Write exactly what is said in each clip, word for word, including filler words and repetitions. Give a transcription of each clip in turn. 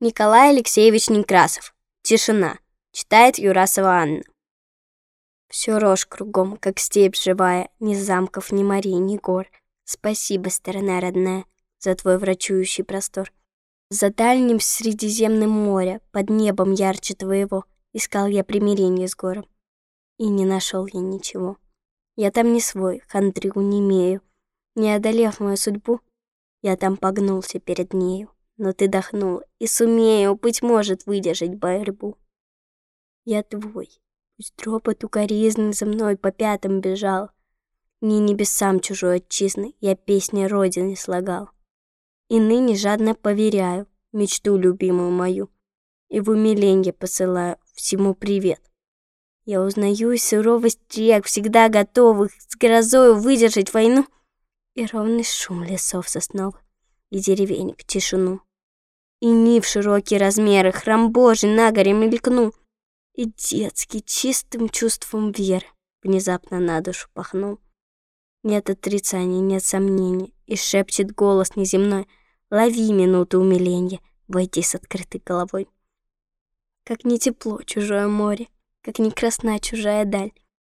Николай Алексеевич Некрасов. Тишина. Читает Юрасова Анна. Всё рожь кругом, как степь живая, ни замков, ни морей, ни гор. Спасибо, страна родная, за твой врачующий простор. За дальним Средиземным моря, под небом ярче твоего, искал я примирение с гором. И не нашел я ничего. Я там не свой, хандрю не имею. Не одолев мою судьбу, я там погнулся перед нею. Но ты дохнула, и сумею, быть может, выдержать борьбу. Я твой, пусть дропот укоризны за мной по пятам бежал. Не небесам чужой отчизны я песни Родины слагал. И ныне жадно поверяю мечту любимую мою, и в умиленье посылаю всему привет. Я узнаю суровость рек, всегда готовых с грозою выдержать войну, и ровный шум лесов сосновых, и деревенек тишину. И нив широкие размеры, храм Божий на горе мелькнул, и детский чистым чувством веры внезапно на душу пахнул. Нет отрицаний, нет сомнений, и шепчет голос неземной: лови минуту умиленья, войди с открытой головой. Как не тепло чужое море, как не красна чужая даль,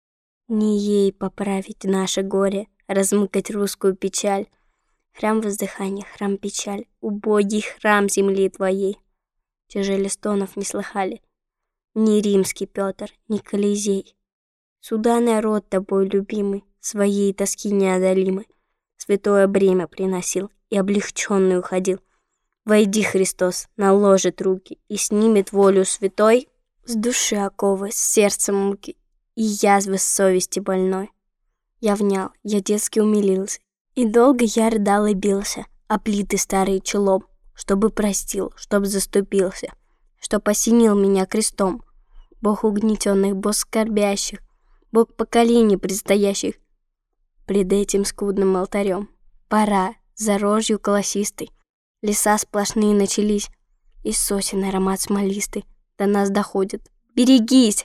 не ей поправить наше горе, размыкать русскую печаль. Храм воздыхания, храм печаль, убогий храм земли твоей. Тяжели стонов не слыхали ни римский Петр, ни Колизей. Сюда народ тобой любимый, своей тоски неодолимой, святое бремя приносил и облегченный уходил. Войди, Христос, наложит руки и снимет волю святой с души оковы, с сердца муки и язвы совести больной. Я внял, я детски умилился, и долго я рыдал и бился о плиты старые челом, чтобы простил, чтоб заступился, чтоб осенил меня крестом. Бог угнетенных, Бог скорбящих, Бог поколений предстоящих. Пред этим скудным алтарем пора, за рожью колосистой, леса сплошные начались, и сосен аромат смолистый до нас доходит. Берегись!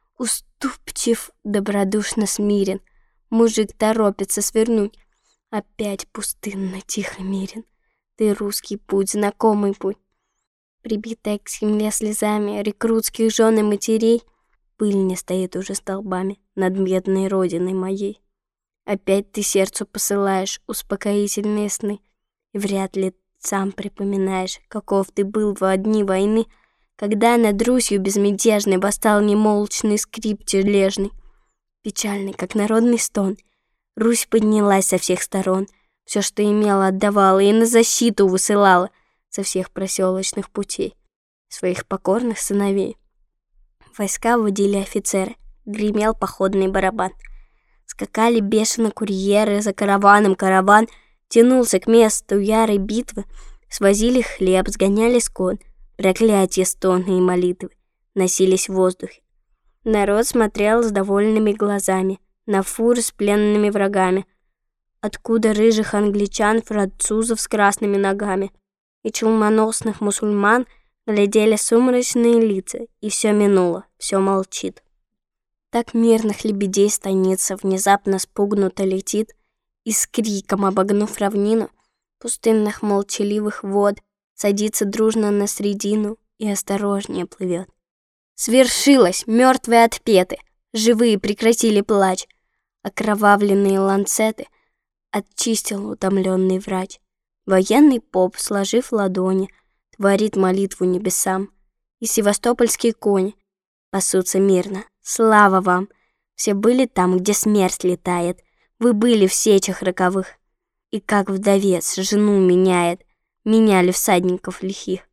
Уступчив, добродушно смирен, мужик торопится свернуть. Опять пустынно, тихо мирен. Ты русский путь, знакомый путь. Прибитая к земле слезами рекрутских жен и матерей, пыль не стоит уже столбами над бедной родиной моей. Опять ты сердцу посылаешь успокоительные сны, и вряд ли сам припоминаешь, каков ты был во дни войны, когда над Русью безмятежной восстал немолчный скрип тележный. Печальный, как народный стон, Русь поднялась со всех сторон, все, что имела, отдавала и на защиту высылала со всех проселочных путей своих покорных сыновей. Войска водили офицеры, гремел походный барабан. Скакали бешено курьеры, за караваном караван тянулся к месту ярой битвы, свозили хлеб, сгоняли скот, проклятия, стоны и молитвы носились в воздухе. Народ смотрел с довольными глазами на фуры с пленными врагами, откуда рыжих англичан, французов с красными ногами и челмоносных мусульман глядели сумрачные лица, и все минуло, все молчит. Так мирных лебедей станица внезапно спугнуто летит, и с криком, обогнув равнину пустынных молчаливых вод, садится дружно на средину и осторожнее плывет. Свершилось, мертвые отпеты, живые прекратили плач, окровавленные ланцеты очистил утомленный врач. Военный поп, сложив ладони, творит молитву небесам, и севастопольские кони пасутся мирно. Слава вам! Все были там, где смерть летает, вы были в сечах роковых, и как вдовец жену меняет, меняли всадников лихих.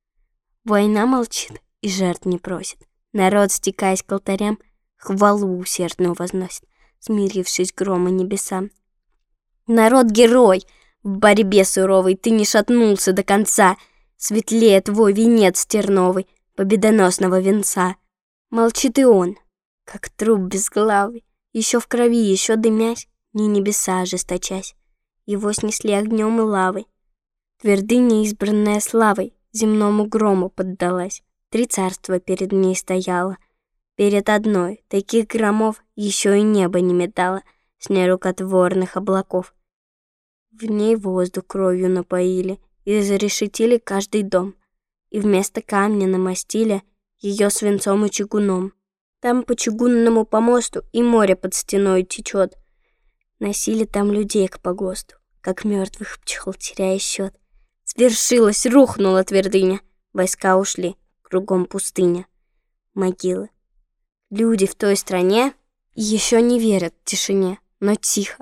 Война молчит и жертв не просит, народ, стекаясь к алтарям, хвалу усердную возносит, смирившись грома небесам. Народ-герой! В борьбе суровой ты не шатнулся до конца, светлее твой венец терновый победоносного венца. Молчит и он, как труп безглавый, еще в крови, еще дымясь, не небеса ожесточась. Его снесли огнем и лавой. Твердыня, избранная славой, земному грому поддалась. Три царства перед ней стояло. Перед одной таких громов еще и небо не метало с нерукотворных облаков. В ней воздух кровью напоили и зарешетили каждый дом. и вместо камня намостили ее свинцом и чугуном. Там по чугунному помосту и море под стеной течет. Носили там людей к погосту, как мертвых пчел, теряя счет. Свершилось, рухнула твердыня, войска ушли, кругом пустыня, могилы. Люди в той стране еще не верят тишине, но тихо.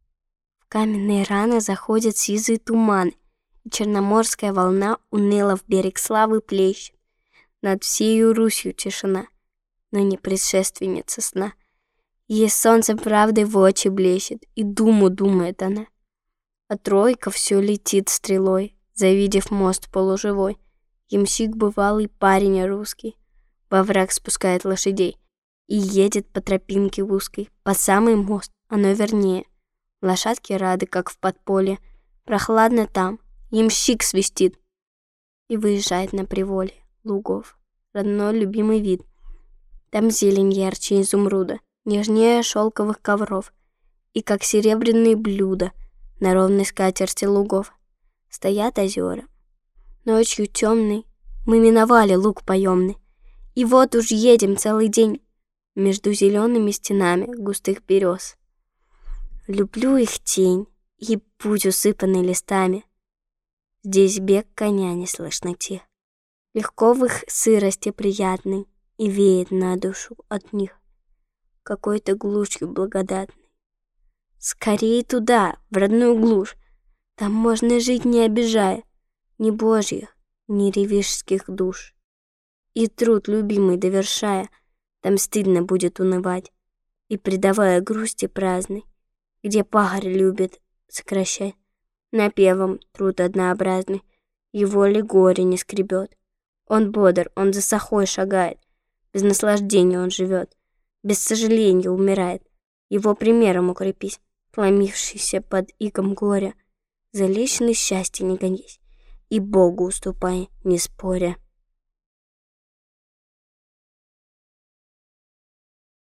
В каменные раны заходят сизые туманы, и черноморская волна уныло в берег славы плещет. Над всею Русью тишина, но не предшественница сна. Ей солнце правдой в очи блещет, и думу думает она. А тройка все летит стрелой, завидев мост полуживой. Ямщик бывалый парень русский во враг спускает лошадей и едет по тропинке узкой, по самый мост, оно вернее. Лошадки рады, как в подполье, прохладно там, ямщик свистит и выезжает на приволье лугов. Родной любимый вид. Там зелень ярче изумруда, нежнее шелковых ковров, и как серебряные блюда на ровной скатерти лугов стоят озера. Ночью темной мы миновали луг поемный, и вот уж едем целый день между зелеными стенами густых берез. Люблю их тень и путь, усыпанный листами. Здесь бег коня не слышно тих. Легко в их сырости приятной и веет на душу от них какой-то глушью благодатной. Скорей туда, в родную глушь, там можно жить, не обижая ни божьих, ни ревижских душ. И труд любимый довершая, там стыдно будет унывать, и предавая грусти праздной, где пахарь любит сокращать, напевом труд однообразный, его ли горе не скребет. Он бодр, он за сахой шагает, без наслаждения он живет, без сожаления умирает. Его примером укрепись, сломившийся под игом горя, за личное счастье не гонись, и Богу уступай, не споря.